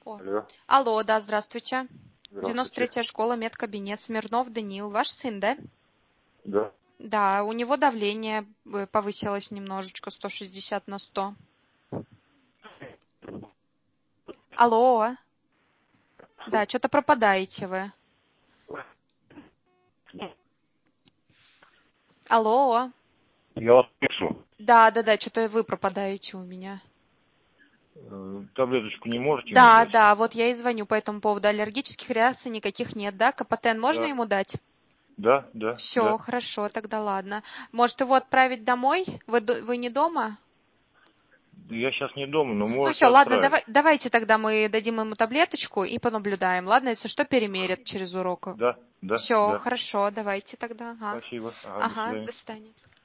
О. Алло. Алло, да, здравствуйте. Здравствуйте. 93-я школа, медкабинет. Смирнов Даниил. Ваш сын, да? Да. Да, у него давление повысилось немножечко, 160/100. Алло. Да, что-то пропадаете вы. Алло. Я вас слышу. Да, что-то вы пропадаете у меня. Таблеточку не можете мне Да, дать? вот я и звоню по этому поводу. Аллергических реакций никаких нет, да? Капотен можно Да. ему дать? Да. Все, хорошо, тогда ладно. Может, его отправить домой? Вы не дома? Я сейчас не дома, но Ну можете все, ладно, отправить. давайте тогда мы дадим ему таблеточку и понаблюдаем. Ладно, если что, перемерят через урок. Да. Все, хорошо, давайте тогда. Ага. Спасибо. До Ага, свидания. до свидания.